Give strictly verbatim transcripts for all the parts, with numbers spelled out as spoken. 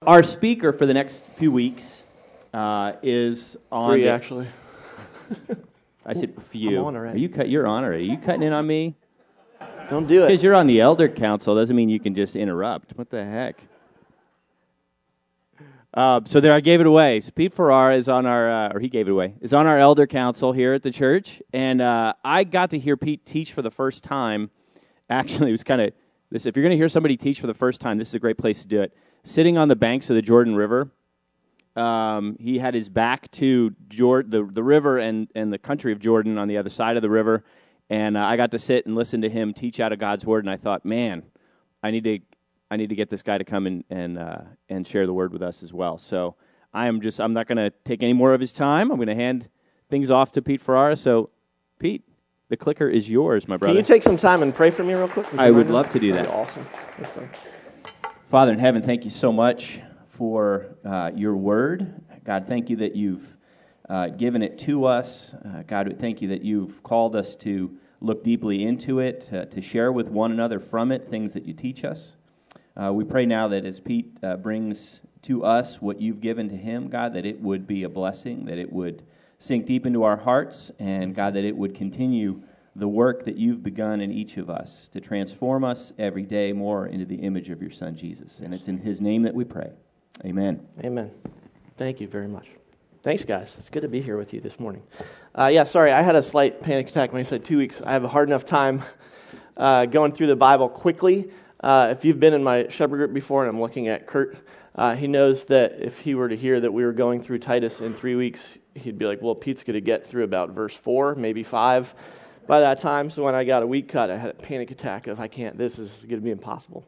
Our speaker for the next few weeks uh, is on... Three, the, actually. I said few. I'm on already. Are you cut? You're on already. Are you cutting in on me? Don't do it. Because you're on the elder council doesn't mean you can just interrupt. What the heck? Uh, so there, I gave it away. So Pete Farrar is on our, uh, or he gave it away, is on our elder council here at the church, and uh, I got to hear Pete teach for the first time. Actually, it was kind of this. If you're going to hear somebody teach for the first time, this is a great place to do it. Sitting on the banks of the Jordan River, um, he had his back to Jord- the the river and and the country of Jordan on the other side of the river, and uh, I got to sit and listen to him teach out of God's word, and I thought, man, I need to. I need to get this guy to come and and uh, and share the word with us as well. So I am just I'm not going to take any more of his time. I'm going to hand things off to Pete Ferrara. So, Pete, the clicker is yours, my brother. Can you take some time and pray for me real quick? Would I would mind? love to do that. That'd be awesome. Thanks, man. Father in heaven, thank you so much for uh, your word. God, thank you that you've uh, given it to us. Uh, God, thank you that you've called us to look deeply into it, uh, to share with one another from it things that you teach us. Uh, we pray now that as Pete uh, brings to us what you've given to him, God, that it would be a blessing, that it would sink deep into our hearts, and God, that it would continue the work that you've begun in each of us to transform us every day more into the image of your Son, Jesus. And it's in his name that we pray. Amen. Amen. Thank you very much. Thanks, guys. It's good to be here with you this morning. Uh, yeah, sorry, I had a slight panic attack when I said two weeks. I have a hard enough time uh, going through the Bible quickly. Uh, if you've been in my shepherd group before, and I'm looking at Kurt, uh, he knows that if he were to hear that we were going through Titus in three weeks, he'd be like, well, Pete's going to get through about verse four, maybe five by that time. So when I got a week cut, I had a panic attack of, I can't, this is going to be impossible.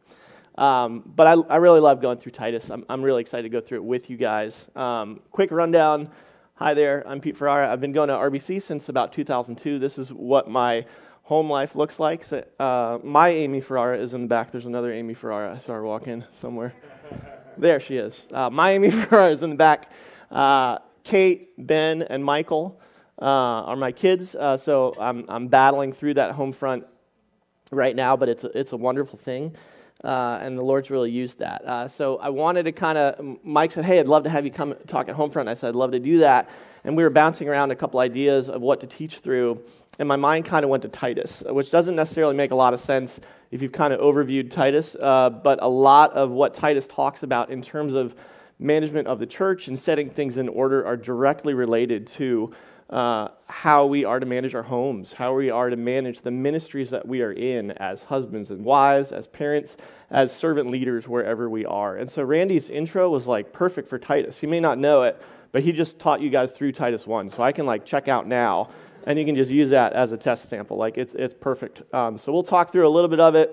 Um, but I, I really love going through Titus. I'm, I'm really excited to go through it with you guys. Um, quick rundown. Hi there, I'm Pete Ferrara. I've been going to R B C since about two thousand two. This is what my home life looks like. So, uh, my Amy Ferrara is in the back. There's another Amy Ferrara. I saw her walk in somewhere. There she is. Uh, my Amy Ferrara is in the back. Uh, Kate, Ben, and Michael uh, are my kids. Uh, so I'm I'm battling through that home front right now, but it's a, it's a wonderful thing. Uh, and the Lord's really used that. Uh, so I wanted to kind of, Mike said, hey, I'd love to have you come talk at Homefront. I said, I'd love to do that. And we were bouncing around a couple ideas of what to teach through. And my mind kind of went to Titus, which doesn't necessarily make a lot of sense if you've kind of overviewed Titus. Uh, but a lot of what Titus talks about in terms of management of the church and setting things in order are directly related to Uh, how we are to manage our homes, how we are to manage the ministries that we are in as husbands and wives, as parents, as servant leaders, wherever we are. And so Randy's intro was like perfect for Titus. You may not know it, but he just taught you guys through Titus one. So I can like check out now, and you can just use that as a test sample. Like it's it's perfect. Um, so we'll talk through a little bit of it.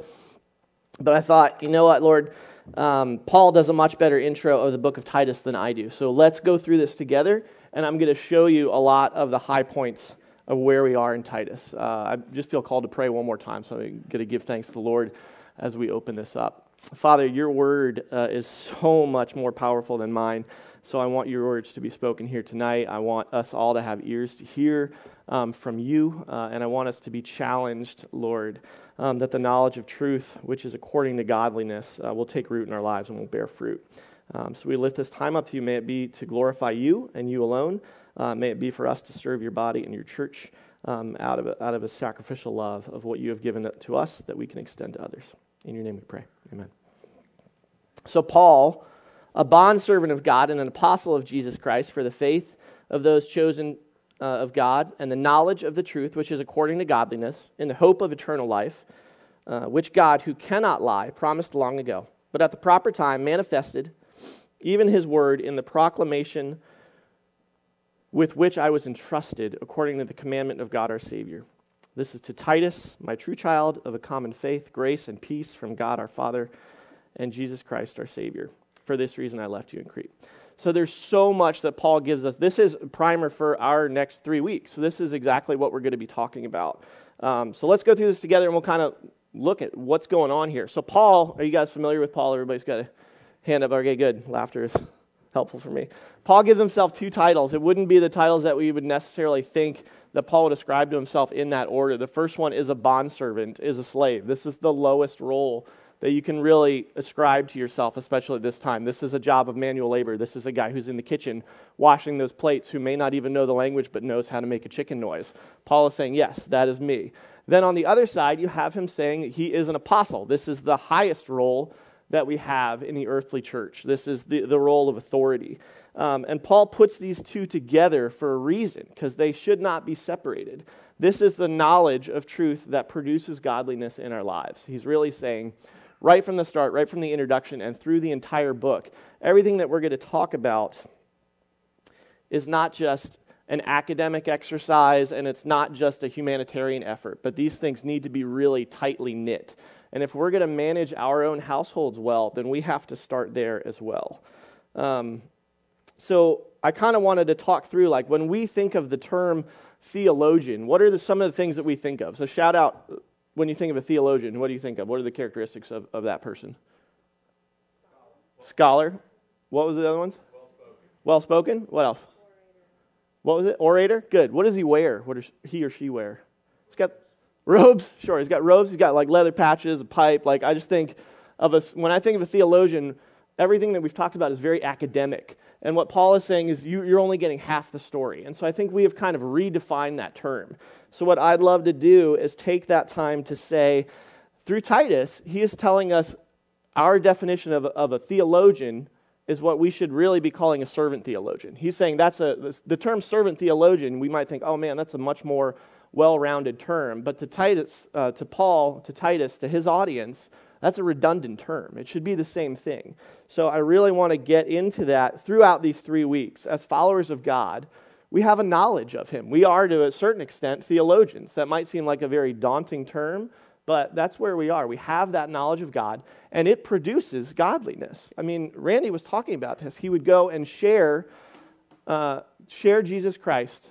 But I thought, you know what, Lord, um, Paul does a much better intro of the book of Titus than I do. So let's go through this together. And I'm going to show you a lot of the high points of where we are in Titus. Uh, I just feel called to pray one more time, so I'm going to give thanks to the Lord as we open this up. Father, your word uh, is so much more powerful than mine, so I want your words to be spoken here tonight. I want us all to have ears to hear um, from you, uh, and I want us to be challenged, Lord, um, that the knowledge of truth, which is according to godliness, uh, will take root in our lives and will bear fruit. Um, so we lift this time up to you. May it be to glorify you and you alone. Uh, may it be for us to serve your body and your church um, out of a, out of a sacrificial love of what you have given to us that we can extend to others. In your name we pray. Amen. So Paul, a bondservant of God and an apostle of Jesus Christ for the faith of those chosen uh, of God and the knowledge of the truth, which is according to godliness, in the hope of eternal life, uh, which God, who cannot lie, promised long ago, but at the proper time manifested even his word in the proclamation with which I was entrusted according to the commandment of God our Savior. This is to Titus, my true child of a common faith, grace and peace from God our Father and Jesus Christ our Savior. For this reason I left you in Crete. So there's so much that Paul gives us. This is a primer for our next three weeks. So this is exactly what we're going to be talking about. Um, so let's go through this together and we'll kind of look at what's going on here. So Paul, are you guys familiar with Paul? Everybody's got a hand up. Okay, good. Laughter is helpful for me. Paul gives himself two titles. It wouldn't be the titles that we would necessarily think that Paul would ascribe to himself in that order. The first one is a bondservant, is a slave. This is the lowest role that you can really ascribe to yourself, especially at this time. This is a job of manual labor. This is a guy who's in the kitchen washing those plates who may not even know the language but knows how to make a chicken noise. Paul is saying, yes, that is me. Then on the other side, you have him saying that he is an apostle. This is the highest role that we have in the earthly church. This is the, the role of authority. Um, and Paul puts these two together for a reason, because they should not be separated. This is the knowledge of truth that produces godliness in our lives. He's really saying, right from the start, right from the introduction, and through the entire book, everything that we're going to talk about is not just an academic exercise, and it's not just a humanitarian effort, but these things need to be really tightly knit. And if we're going to manage our own households well, then we have to start there as well. Um, so I kind of wanted to talk through, like, when we think of the term theologian, what are the, some of the things that we think of? So shout out, when you think of a theologian, what do you think of? What are the characteristics of, of that person? Scholar. Scholar. What was the other ones? Well-spoken. Well-spoken. What else? Orator. What was it? Orator? Good. What does he wear? What does he or she wear? He's got robes. Sure, he's got robes. He's got like leather patches, a pipe. Like, I just think of a, when I think of a theologian, everything that we've talked about is very academic. And what Paul is saying is you, you're only getting half the story. And so I think we have kind of redefined that term. So what I'd love to do is take that time to say, through Titus, he is telling us our definition of, of a theologian is what we should really be calling a servant theologian. He's saying that's a, the term servant theologian, we might think, oh man, that's a much more well-rounded term. But to Titus, uh, to Paul, to Titus, to his audience, that's a redundant term. It should be the same thing. So I really want to get into that throughout these three weeks. As followers of God, we have a knowledge of him. We are, to a certain extent, theologians. That might seem like a very daunting term, but that's where we are. We have that knowledge of God, and it produces godliness. I mean, Randy was talking about this. He would go and share, uh, share Jesus Christ,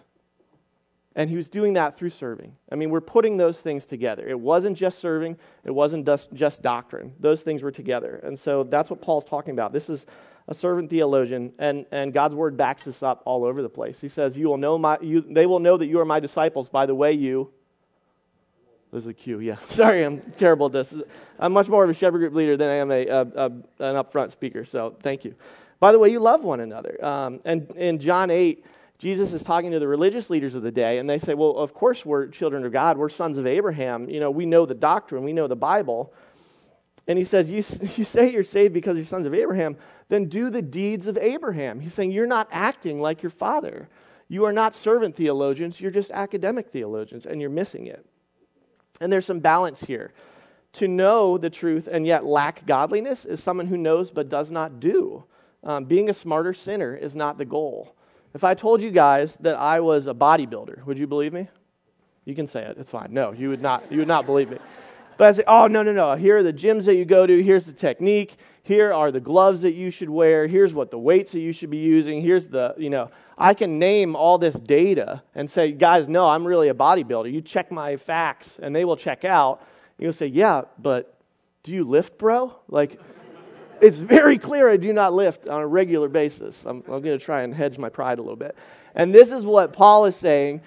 and he was doing that through serving. I mean, we're putting those things together. It wasn't just serving. It wasn't just, just doctrine. Those things were together. And so that's what Paul's talking about. This is a servant theologian, and, and God's word backs this up all over the place. He says, "You will know my. You, they will know that you are my disciples by the way you." There's a cue. Yeah, sorry, I'm terrible at this. I'm much more of a shepherd group leader than I am a, a, a an upfront speaker. So thank you. By the way, you love one another. Um, and in John eight, Jesus is talking to the religious leaders of the day, and they say, "Well, of course we're children of God. We're sons of Abraham. You know, we know the doctrine. We know the Bible." And he says, you, you say you're saved because you're sons of Abraham, then do the deeds of Abraham. He's saying you're not acting like your father. You are not servant theologians. You're just academic theologians, and you're missing it. And there's some balance here. To know the truth and yet lack godliness is someone who knows but does not do. Um, being a smarter sinner is not the goal. If I told you guys that I was a bodybuilder, would you believe me? You can say it. It's fine. No, you would not. You would not believe me. But I say, oh, no, no, no. Here are the gyms that you go to. Here's the technique. Here are the gloves that you should wear. Here's what the weights that you should be using. Here's the, you know, I can name all this data and say, guys, no, I'm really a bodybuilder. You check my facts, and they will check out. You'll say, yeah, but do you lift, bro? Like, it's very clear I do not lift on a regular basis. I'm, I'm going to try and hedge my pride a little bit. And this is what Paul is saying.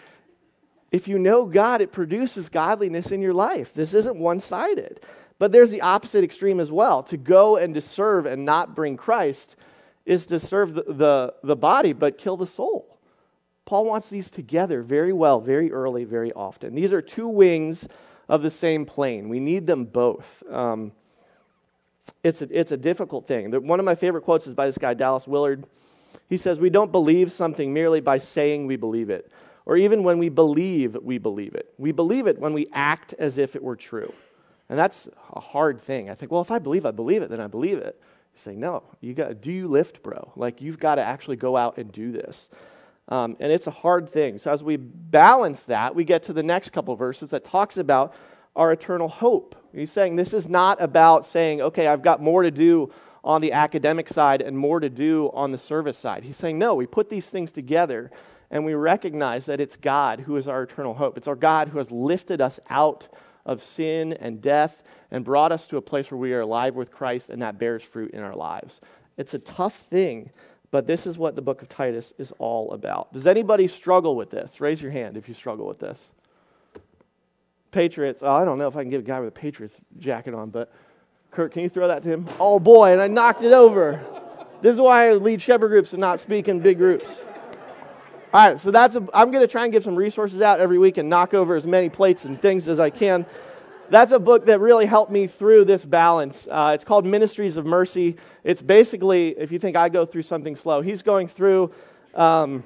If you know God, it produces godliness in your life. This isn't one-sided. But there's the opposite extreme as well. To go and to serve and not bring Christ is to serve the, the, the body but kill the soul. Paul wants these together very well, very early, very often. These are two wings of the same plane. We need them both. Um, it's, a, it's a difficult thing. One of my favorite quotes is by this guy, Dallas Willard. He says, "We don't believe something merely by saying we believe it, or even when we believe we believe it. We believe it when we act as if it were true." And that's a hard thing. I think, well, if I believe I believe it, then I believe it. You say, no, you got. Do you lift, bro? Like, you've got to actually go out and do this. Um, and it's a hard thing. So as we balance that, we get to the next couple of verses that talks about our eternal hope. He's saying this is not about saying, okay, I've got more to do on the academic side and more to do on the service side. He's saying, no, we put these things together and we recognize that it's God who is our eternal hope. It's our God who has lifted us out of sin and death and brought us to a place where we are alive with Christ, and that bears fruit in our lives. It's a tough thing, but this is what the book of Titus is all about. Does anybody struggle with this? Raise your hand if you struggle with this. Patriots. Oh, I don't know if I can get a guy with a Patriots jacket on, but Kurt, can you throw that to him? Oh boy, and I knocked it over. This is why I lead shepherd groups and not speak in big groups. All right, so that's a, I'm going to try and give some resources out every week and knock over as many plates and things as I can. That's a book that really helped me through this balance. Uh, it's called Ministries of Mercy. It's basically, if you think I go through something slow, he's going through um,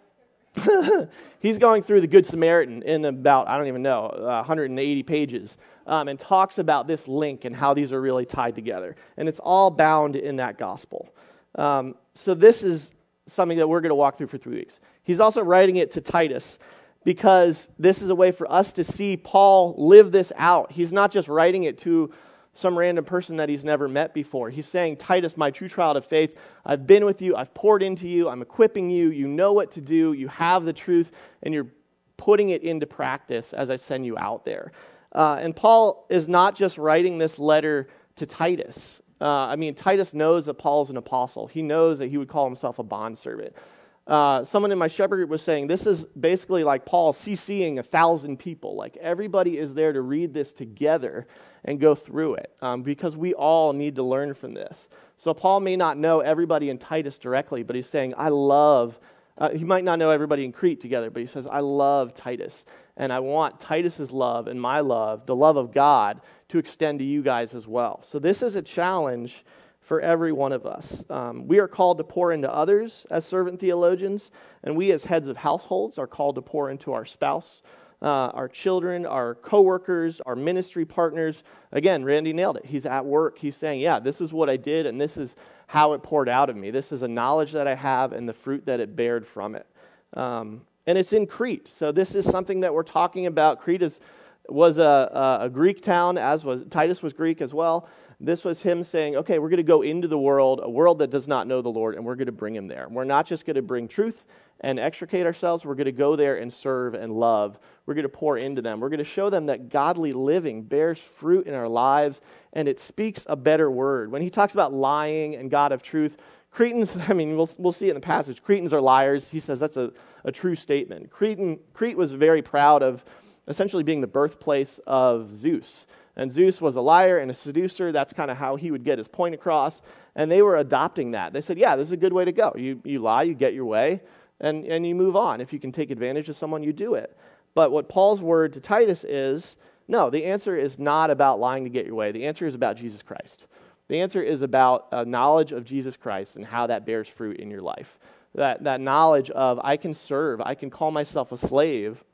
he's going through the Good Samaritan in about, I don't even know, uh, one hundred eighty pages, um, and talks about this link and how these are really tied together. And it's all bound in that gospel. Um, so this is something that we're going to walk through for three weeks. He's also writing it to Titus, because this is a way for us to see Paul live this out. He's not just writing it to some random person that he's never met before. He's saying, Titus, my true child of faith, I've been with you, I've poured into you, I'm equipping you, you know what to do, you have the truth, and you're putting it into practice as I send you out there. Uh, and Paul is not just writing this letter to Titus. Uh, I mean, Titus knows that Paul's an apostle. He knows that he would call himself a bondservant. Uh, someone in my shepherd group was saying this is basically like Paul CCing a thousand people. Like everybody is there to read this together and go through it um, because we all need to learn from this. So Paul may not know everybody in Titus directly, but he's saying, I love, uh, he might not know everybody in Crete together, but he says, I love Titus. And I want Titus's love and my love, the love of God, to extend to you guys as well. So this is a challenge for every one of us. Um, we are called to pour into others as servant theologians, and we as heads of households are called to pour into our spouse, uh, our children, our coworkers, our ministry partners. Again, Randy nailed it. He's at work. He's saying, yeah, this is what I did, and this is how it poured out of me. This is a knowledge that I have and the fruit that it bared from it. Um, and it's in Crete. So this is something that we're talking about. Crete is, was a, a Greek town, as was Titus was Greek as well. This was him saying, okay, we're going to go into the world, a world that does not know the Lord, and we're going to bring him there. We're not just going to bring truth and extricate ourselves. We're going to go there and serve and love. We're going to pour into them. We're going to show them that godly living bears fruit in our lives, and it speaks a better word. When he talks about lying and God of truth, Cretans, I mean, we'll, we'll see it in the passage. Cretans are liars. He says that's a, a true statement. Cretan, Crete was very proud of essentially being the birthplace of Zeus. And Zeus was a liar and a seducer. That's kind of how he would get his point across. And they were adopting that. They said, yeah, this is a good way to go. You you lie, you get your way, and, and you move on. If you can take advantage of someone, you do it. But what Paul's word to Titus is, no, the answer is not about lying to get your way. The answer is about Jesus Christ. The answer is about a knowledge of Jesus Christ and how that bears fruit in your life. That, that knowledge of I can serve, I can call myself a slave,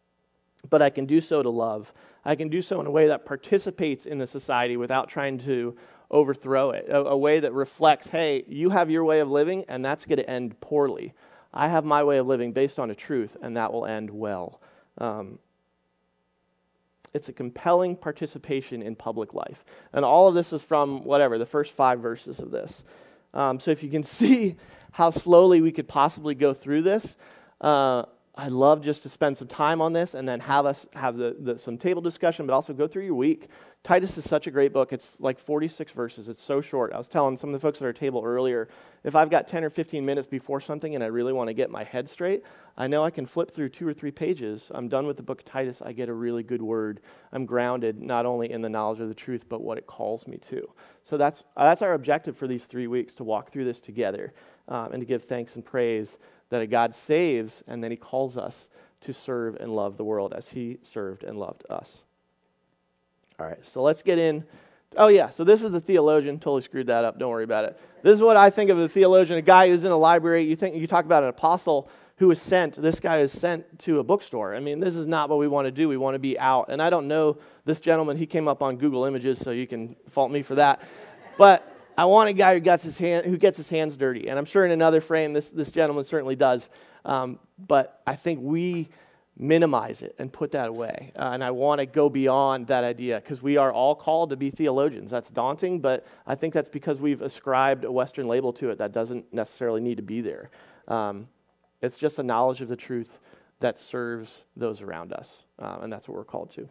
but I can do so to love. I can do so in a way that participates in the society without trying to overthrow it. A, a way that reflects, hey, you have your way of living, and that's going to end poorly. I have my way of living based on a truth, and that will end well. Um, it's a compelling participation in public life. And all of this is from, whatever, the first five verses of this. Um, so if you can see how slowly we could possibly go through this, uh, I'd love just to spend some time on this and then have us have the, the some table discussion, but also go through your week. Titus is such a great book. It's like forty-six verses. It's so short. I was telling some of the folks at our table earlier, if I've got ten or fifteen minutes before something and I really want to get my head straight, I know I can flip through two or three pages. I'm done with the book of Titus. I get a really good word. I'm grounded not only in the knowledge of the truth, but what it calls me to. So that's that's our objective for these three weeks, to walk through this together um, and to give thanks and praise that a God saves, and then he calls us to serve and love the world as he served and loved us. All right, so let's get in. Oh, yeah, so this is the theologian. Totally screwed that up. Don't worry about it. This is what I think of the theologian, a guy who's in a library. You think you talk about an apostle who is sent. This guy is sent to a bookstore. I mean, this is not what we want to do. We want to be out. And I don't know this gentleman. He came up on Google Images, so you can fault me for that. But I want a guy who gets his hand, who gets his hands dirty, and I'm sure in another frame this this gentleman certainly does. Um, but I think we minimize it and put that away. Uh, and I want to go beyond that idea because we are all called to be theologians. That's daunting, but I think that's because we've ascribed a Western label to it that doesn't necessarily need to be there. Um, it's just a knowledge of the truth that serves those around us, uh, and that's what we're called to.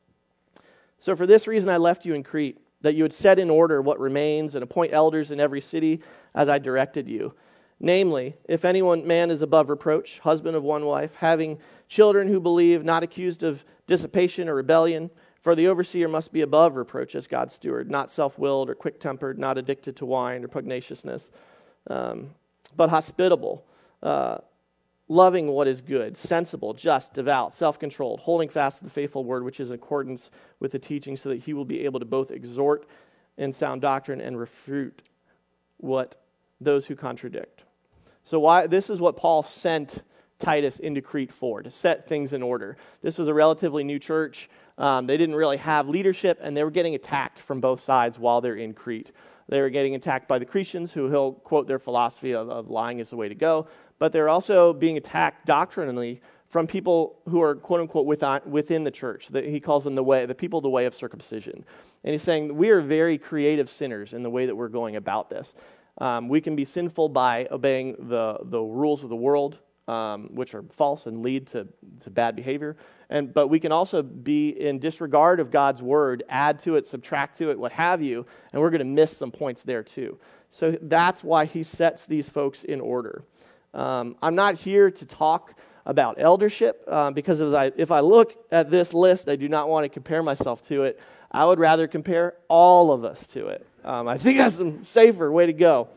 So for this reason, I left you in Crete, that you would set in order what remains and appoint elders in every city as I directed you. Namely, if anyone man is above reproach, husband of one wife, having children who believe, not accused of dissipation or rebellion, For the overseer must be above reproach as God's steward, not self-willed or quick-tempered, not addicted to wine or pugnaciousness, um, but hospitable, uh, loving what is good, sensible, just, devout, self-controlled, holding fast to the faithful word which is in accordance with the teaching, so that he will be able to both exhort in sound doctrine and refute what those who contradict. So why this is what Paul sent Titus into Crete for, to set things in order. This was a relatively new church. Um, they didn't really have leadership, and they were getting attacked from both sides while they're in Crete. They were getting attacked by the Cretians, who he'll quote their philosophy of, of lying is the way to go, but they're also being attacked doctrinally from people who are, quote-unquote, within, within the church. The, he calls them the way, the people of the way of circumcision. And he's saying, we are very creative sinners in the way that we're going about this. Um, we can be sinful by obeying the, the rules of the world, um, which are false and lead to, to bad behavior. And but we can also be in disregard of God's word, add to it, subtract to it, what have you, and we're going to miss some points there too. So that's why he sets these folks in order. Um, I'm not here to talk about eldership, uh, because if I, if I look at this list, I do not want to compare myself to it. I would rather compare all of us to it. Um, I think that's a safer way to go.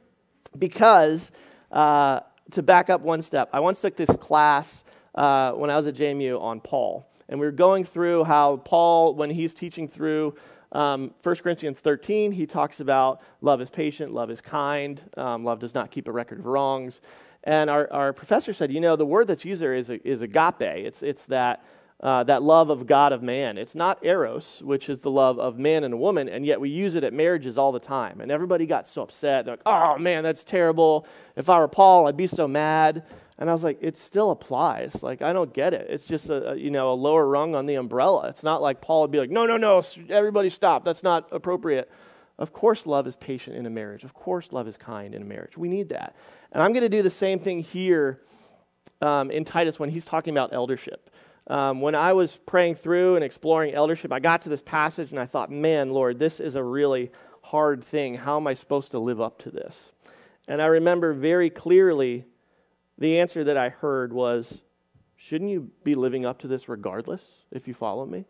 Because, uh, to back up one step, I once took this class uh, when I was at J M U on Paul. And we were going through how Paul, when he's teaching through um, First Corinthians thirteen, he talks about love is patient, love is kind, um, love does not keep a record of wrongs. And our, our professor said, you know, the word that's used there is, is agape. It's, it's that... Uh, that love of God of man. It's not eros, which is the love of man and a woman, and yet we use it at marriages all the time. And everybody got so upset. They're like, oh, man, that's terrible. If I were Paul, I'd be so mad. And I was like, it still applies. Like, I don't get it. It's just, a, a you know, a lower rung on the umbrella. It's not like Paul would be like, no, no, no, everybody stop. That's not appropriate. Of course love is patient in a marriage. Of course love is kind in a marriage. We need that. And I'm going to do the same thing here um, in Titus when he's talking about eldership. Um, when I was praying through and exploring eldership, I got to this passage and I thought, man, Lord, this is a really hard thing. How am I supposed to live up to this? And I remember very clearly the answer that I heard was, shouldn't you be living up to this regardless, if you follow me?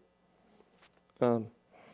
Um,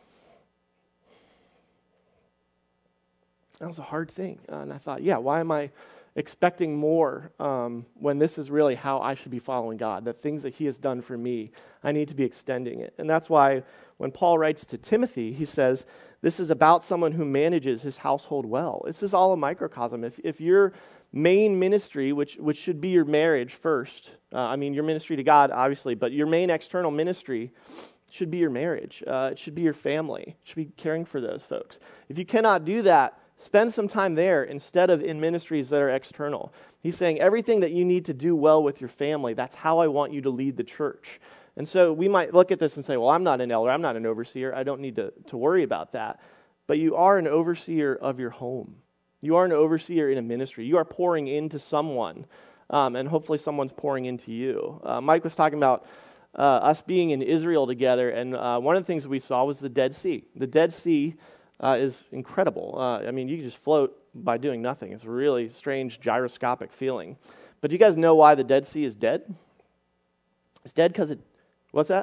that was a hard thing. Uh, and I thought, yeah, why am I expecting more um, when this is really how I should be following God, the things that he has done for me, I need to be extending it. And that's why when Paul writes to Timothy, he says, this is about someone who manages his household well. This is all a microcosm. If, if your main ministry, which, which should be your marriage first, uh, I mean your ministry to God, obviously, but your main external ministry should be your marriage. Uh, it should be your family. It should be caring for those folks. If you cannot do that, spend some time there instead of in ministries that are external. He's saying everything that you need to do well with your family, that's how I want you to lead the church. And so we might look at this and say, well, I'm not an elder, I'm not an overseer, I don't need to, to worry about that. But you are an overseer of your home. You are an overseer in a ministry. You are pouring into someone, um, and hopefully someone's pouring into you. Uh, Mike was talking about uh, us being in Israel together, and uh, one of the things we saw was the Dead Sea. The Dead Sea Uh, is incredible. Uh, I mean, you can just float by doing nothing. It's a really strange gyroscopic feeling. But do you guys know why the Dead Sea is dead? It's dead because it, what's that?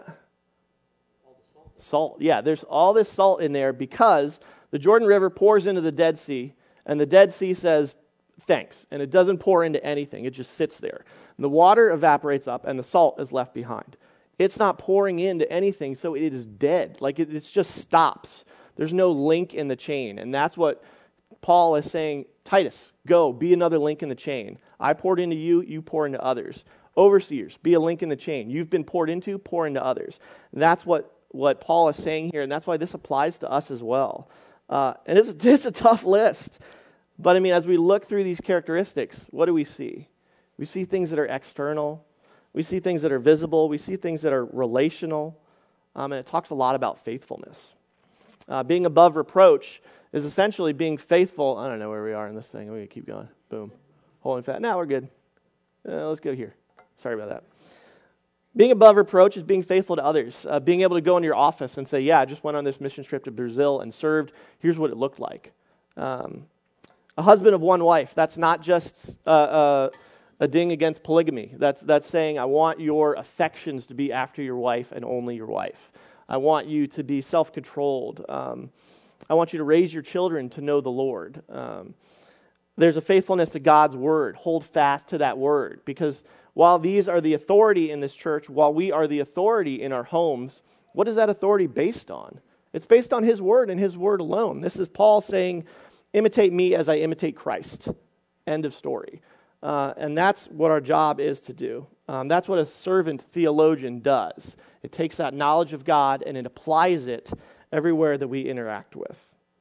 Salt. Salt. Yeah, there's all this salt in there because the Jordan River pours into the Dead Sea, and the Dead Sea says, thanks. And it doesn't pour into anything. It just sits there. And the water evaporates up, and the salt is left behind. It's not pouring into anything, so it is dead. Like it, it just stops. There's no link in the chain. And that's what Paul is saying, Titus, go, be another link in the chain. I poured into you, you pour into others. Overseers, be a link in the chain. You've been poured into, pour into others. And that's what, what Paul is saying here, and that's why this applies to us as well. Uh, and it's, it's a tough list. But I mean, as we look through these characteristics, what do we see? We see things that are external. We see things that are visible. We see things that are relational. Um, and it talks a lot about faithfulness. Uh, being above reproach is essentially being faithful. I don't know where we are in this thing. We're going to keep going. Boom. Holding fat. Now we're good. Uh, let's go here. Sorry about that. Being above reproach is being faithful to others. Uh, being able to go into your office and say, yeah, I just went on this mission trip to Brazil and served. Here's what it looked like. Um, a husband of one wife. That's not just uh, uh, a ding against polygamy. That's, that's saying I want your affections to be after your wife and only your wife. I want you to be self-controlled. Um, I want you to raise your children to know the Lord. Um, there's a faithfulness to God's word. Hold fast to that word, because while these are the authority in this church, while we are the authority in our homes, what is that authority based on? It's based on his word and his word alone. This is Paul saying, imitate me as I imitate Christ. End of story. Uh, and that's what our job is to do. Um, that's what a servant theologian does. It takes that knowledge of God and it applies it everywhere that we interact with.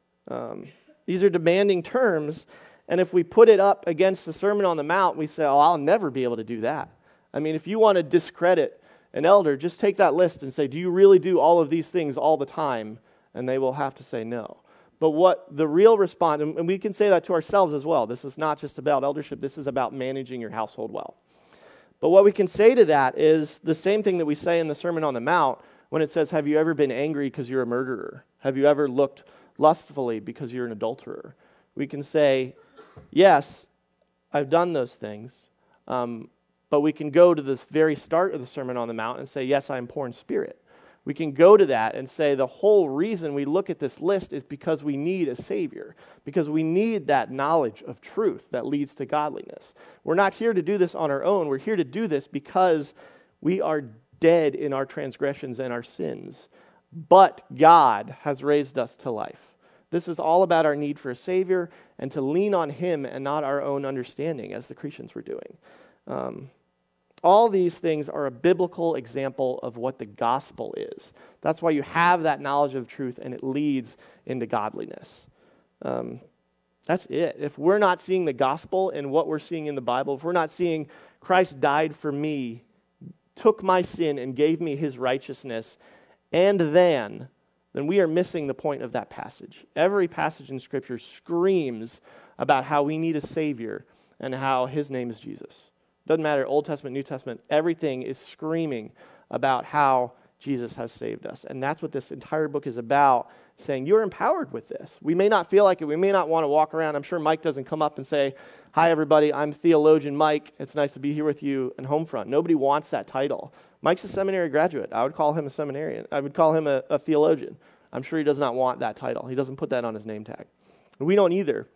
Um, these are demanding terms, and if we put it up against the Sermon on the Mount, we say, oh, I'll never be able to do that. I mean, if you want to discredit an elder, just take that list and say, do you really do all of these things all the time? And they will have to say no. But what the real response, and we can say that to ourselves as well. This is not just about eldership. This is about managing your household well. But what we can say to that is the same thing that we say in the Sermon on the Mount when it says, have you ever been angry because you're a murderer? Have you ever looked lustfully because you're an adulterer? We can say, yes, I've done those things. Um, but we can go to the very start of the Sermon on the Mount and say, yes, I am poor in spirit. We can go to that and say the whole reason we look at this list is because we need a Savior, because we need that knowledge of truth that leads to godliness. We're not here to do this on our own. We're here to do this because we are dead in our transgressions and our sins. But God has raised us to life. This is all about our need for a Savior and to lean on Him and not our own understanding, as the Cretans were doing. Um, All these things are a biblical example of what the gospel is. That's why you have that knowledge of truth and it leads into godliness. Um, that's it. If we're not seeing the gospel in what we're seeing in the Bible, if we're not seeing Christ died for me, took my sin and gave me his righteousness, and then, then we are missing the point of that passage. Every passage in Scripture screams about how we need a Savior and how his name is Jesus. Doesn't matter, Old Testament, New Testament, everything is screaming about how Jesus has saved us. And that's what this entire book is about, saying you're empowered with this. We may not feel like it. We may not want to walk around. I'm sure Mike doesn't come up and say, hi, everybody, I'm theologian Mike. It's nice to be here with you in Homefront. Nobody wants that title. Mike's a seminary graduate. I would call him a seminarian. I would call him a, a theologian. I'm sure he does not want that title. He doesn't put that on his name tag. We don't either.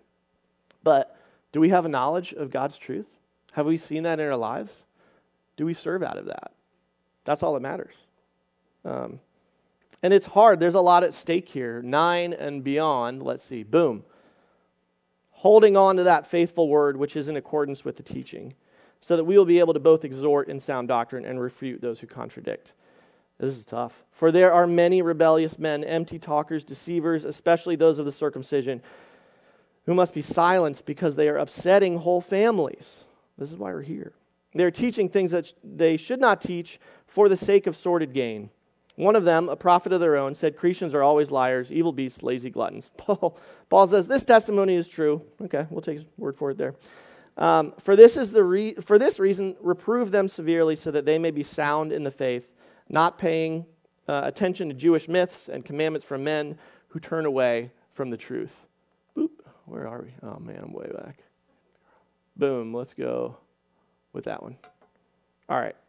But do we have a knowledge of God's truth? Have we seen that in our lives? Do we serve out of that? That's all that matters. Um, and it's hard. There's a lot at stake here. Nine and beyond, let's see, boom. Holding on to that faithful word which is in accordance with the teaching, so that we will be able to both exhort in sound doctrine and refute those who contradict. This is tough. For there are many rebellious men, empty talkers, deceivers, especially those of the circumcision, who must be silenced because they are upsetting whole families. This is why we're here. They're teaching things that they should not teach for the sake of sordid gain. One of them, a prophet of their own, said Cretans are always liars, evil beasts, lazy gluttons. Paul, Paul says, this testimony is true. Okay, we'll take his word for it there. Um, for this is the re- for this reason, reprove them severely so that they may be sound in the faith, not paying uh, attention to Jewish myths and commandments from men who turn away from the truth. Boop. Where are we? Oh, man, I'm way back. Boom, let's go with that one. All right.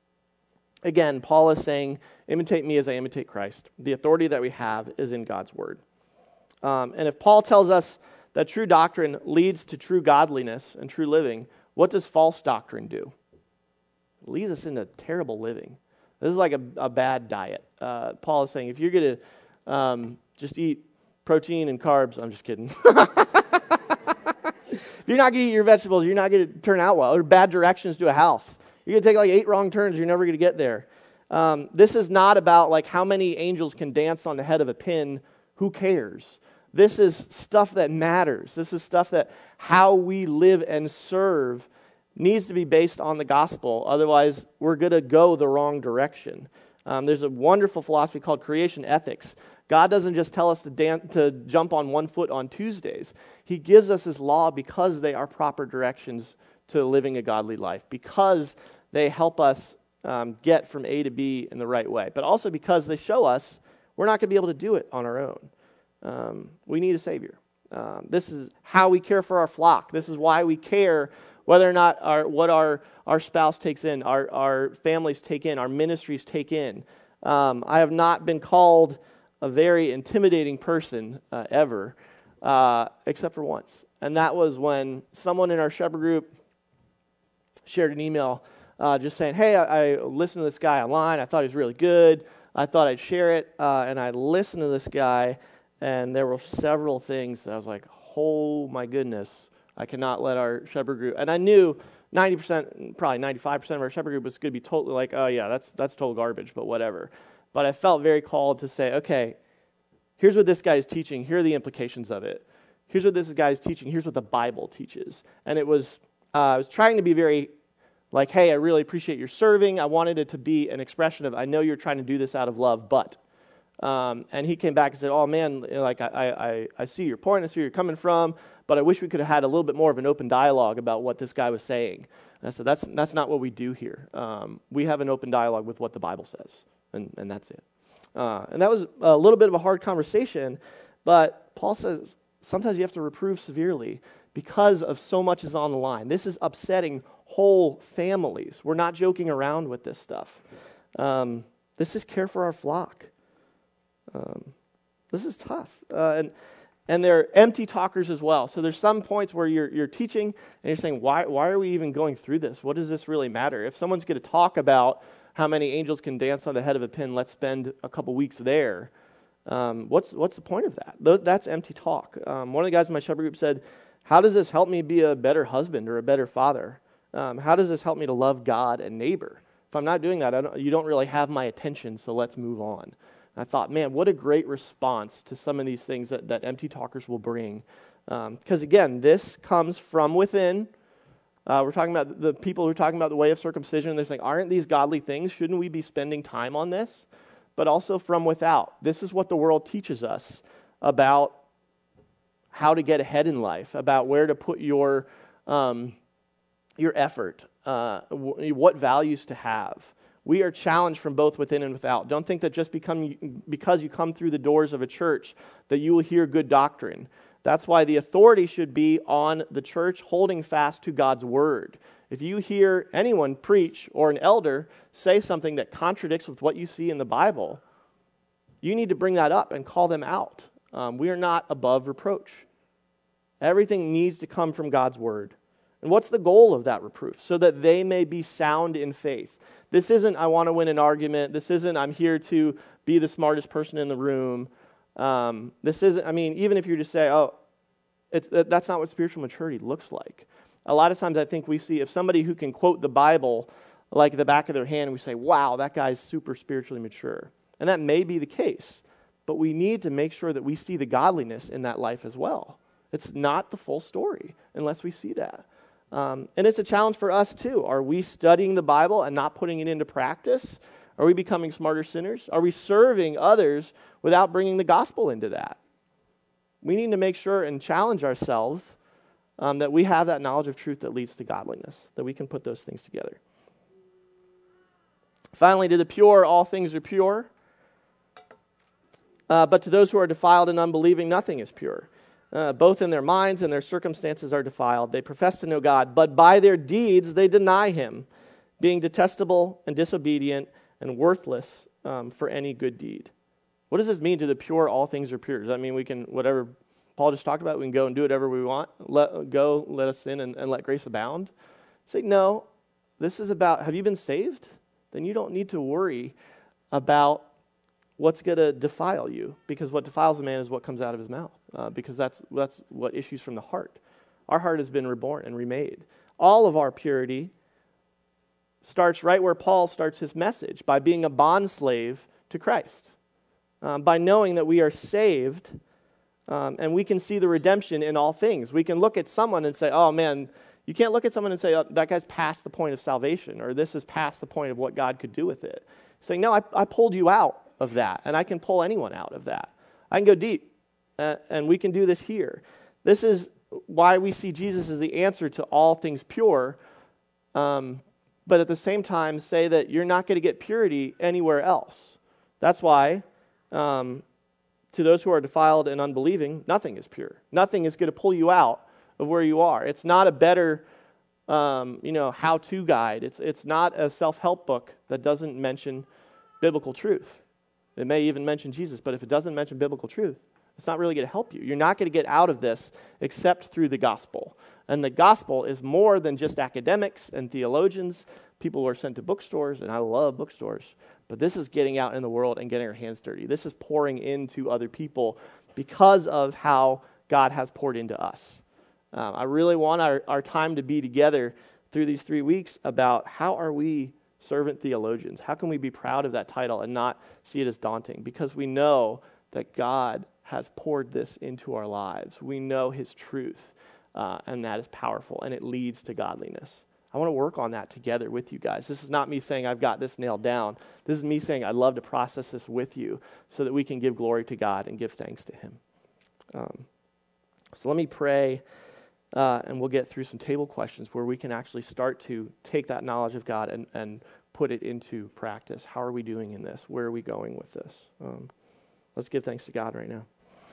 Again, Paul is saying, imitate me as I imitate Christ. The authority that we have is in God's word. Um, and if Paul tells us that true doctrine leads to true godliness and true living, what does false doctrine do? It leads us into terrible living. This is like a, a bad diet. Uh, Paul is saying, if you're going to um, just eat protein and carbs, I'm just kidding. If you're not going to eat your vegetables, you're not going to turn out well. Or bad directions to a house. You're going to take like eight wrong turns. You're never going to get there. Um, this is not about like how many angels can dance on the head of a pin. Who cares? This is stuff that matters. This is stuff that how we live and serve needs to be based on the gospel. Otherwise, we're going to go the wrong direction. Um, there's a wonderful philosophy called creation ethics. God doesn't just tell us to, dan- to jump on one foot on Tuesdays. He gives us his law because they are proper directions to living a godly life, because they help us um, get from A to B in the right way, but also because they show us we're not going to be able to do it on our own. Um, we need a Savior. Um, this is how we care for our flock. This is why we care whether or not our, what our, our spouse takes in, our, our families take in, our ministries take in. Um, I have not been called a very intimidating person uh, ever, uh, except for once. And that was when someone in our shepherd group shared an email uh, just saying, hey, I, I listened to this guy online. I thought he was really good. I thought I'd share it. Uh, and I listened to this guy, and there were several things that I was like, oh my goodness, I cannot let our shepherd group. And I knew ninety percent, probably ninety-five percent of our shepherd group was going to be totally like, oh yeah, that's that's total garbage, but whatever. But I felt very called to say, okay, here's what this guy is teaching. Here are the implications of it. Here's what this guy is teaching. Here's what the Bible teaches. And it was, uh, I was trying to be very like, hey, I really appreciate your serving. I wanted it to be an expression of, I know you're trying to do this out of love, but. Um, and he came back and said, oh man, like I, I, I see your point. I see where you're coming from, but I wish we could have had a little bit more of an open dialogue about what this guy was saying. And I said, that's that's not what we do here. Um, we have an open dialogue with what the Bible says, and, and that's it. Uh, and that was a little bit of a hard conversation, but Paul says sometimes you have to reprove severely because of so much is on the line. This is upsetting whole families. We're not joking around with this stuff. Um, this is care for our flock. Um, this is tough. Uh, and and they're empty talkers as well. So there's some points where you're you're teaching and you're saying, why why are we even going through this? What does this really matter? If someone's going to talk about how many angels can dance on the head of a pin, let's spend a couple weeks there. Um, what's what's the point of that? That's empty talk. Um, one of the guys in my shepherd group said, how does this help me be a better husband or a better father? Um, how does this help me to love God and neighbor? If I'm not doing that, I don't, you don't really have my attention, so let's move on. I thought, man, what a great response to some of these things that, that empty talkers will bring. Because um, again, this comes from within. Uh, we're talking about the people who are talking about the way of circumcision. They're saying, aren't these godly things? Shouldn't we be spending time on this? But also from without. This is what the world teaches us about how to get ahead in life, about where to put your um, your effort, uh, w- what values to have. We are challenged from both within and without. Don't think that just become, because you come through the doors of a church that you will hear good doctrine. That's why the authority should be on the church holding fast to God's word. If you hear anyone preach or an elder say something that contradicts with what you see in the Bible, you need to bring that up and call them out. Um, we are not above reproach. Everything needs to come from God's word. And what's the goal of that reproof? So that they may be sound in faith. This isn't, I want to win an argument. This isn't, I'm here to be the smartest person in the room. Um, this isn't, I mean, even if you just say, oh, it's, that's not what spiritual maturity looks like. A lot of times I think we see, if somebody who can quote the Bible like the back of their hand, we say, wow, that guy's super spiritually mature. And that may be the case. But we need to make sure that we see the godliness in that life as well. It's not the full story unless we see that. Um, and it's a challenge for us too. Are we studying the Bible and not putting it into practice? Are we becoming smarter sinners? Are we serving others without bringing the gospel into that? We need to make sure and challenge ourselves um, that we have that knowledge of truth that leads to godliness, that we can put those things together. Finally, to the pure, all things are pure. Uh, but to those who are defiled and unbelieving, nothing is pure. Uh, both in their minds and their circumstances are defiled. They profess to know God, but by their deeds they deny him, being detestable and disobedient and worthless um, for any good deed. What does this mean to the pure, all things are pure? Does that mean we can, whatever Paul just talked about, we can go and do whatever we want? Let go, let us sin, and, and let grace abound? Say, no, this is about, have you been saved? Then you don't need to worry about what's going to defile you, because what defiles a man is what comes out of his mouth, uh, because that's that's what issues from the heart. Our heart has been reborn and remade. All of our purity starts right where Paul starts his message, by being a bondslave to Christ, um, by knowing that we are saved, um, and we can see the redemption in all things. We can look at someone and say, oh man, you can't look at someone and say, oh, that guy's past the point of salvation, or this is past the point of what God could do with it. Saying, no, I, I pulled you out of that, and I can pull anyone out of that. I can go deep, uh, and we can do this here. This is why we see Jesus as the answer to all things pure, um, but at the same time say that you're not going to get purity anywhere else. That's why um, to those who are defiled and unbelieving, nothing is pure. Nothing is going to pull you out of where you are. It's not a better um, you know, how-to guide. It's, it's not a self-help book that doesn't mention biblical truth. It may even mention Jesus, but if it doesn't mention biblical truth, it's not really going to help you. You're not going to get out of this except through the gospel. And the gospel is more than just academics and theologians, people who are sent to bookstores, and I love bookstores. But this is getting out in the world and getting our hands dirty. This is pouring into other people because of how God has poured into us. Um, I really want our, our time to be together through these three weeks about how are we servant theologians? How can we be proud of that title and not see it as daunting? Because we know that God has poured this into our lives. We know his truth, uh, and that is powerful, and it leads to godliness. I want to work on that together with you guys. This is not me saying I've got this nailed down. This is me saying I'd love to process this with you so that we can give glory to God and give thanks to him. Um, so let me pray, uh, and we'll get through some table questions where we can actually start to take that knowledge of God and, and put it into practice. How are we doing in this? Where are we going with this? Um, let's give thanks to God right now.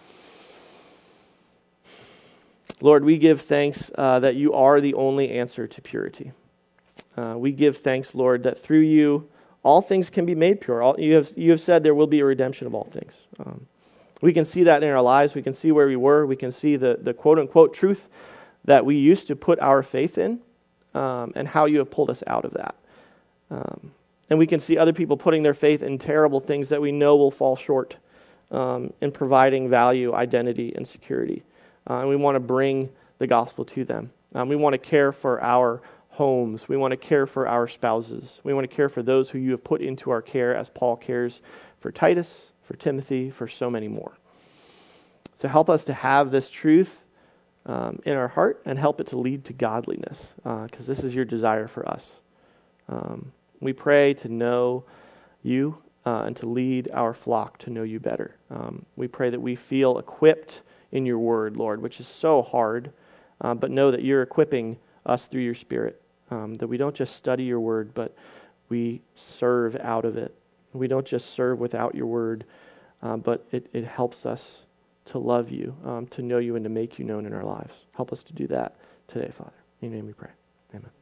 Lord, we give thanks uh, that you are the only answer to purity. Uh, we give thanks, Lord, that through you, all things can be made pure. All, you have you have said there will be a redemption of all things. Um, we can see that in our lives. We can see where we were. We can see the, the quote-unquote truth that we used to put our faith in, um, and how you have pulled us out of that. Um, and we can see other people putting their faith in terrible things that we know will fall short um, in providing value, identity, and security. Uh, and we want to bring the gospel to them. Um, we want to care for our homes. We want to care for our spouses. We want to care for those who you have put into our care, as Paul cares for Titus, for Timothy, for so many more. So help us to have this truth um, in our heart and help it to lead to godliness, because uh, this is your desire for us. Um, we pray to know you uh, and to lead our flock to know you better. Um, we pray that we feel equipped in your word, Lord, which is so hard, uh, but know that you're equipping us through your Spirit, um, that we don't just study your word, but we serve out of it. We don't just serve without your word, uh, but it, it helps us to love you, um, to know you, and to make you known in our lives. Help us to do that today, Father. In your name we pray. Amen.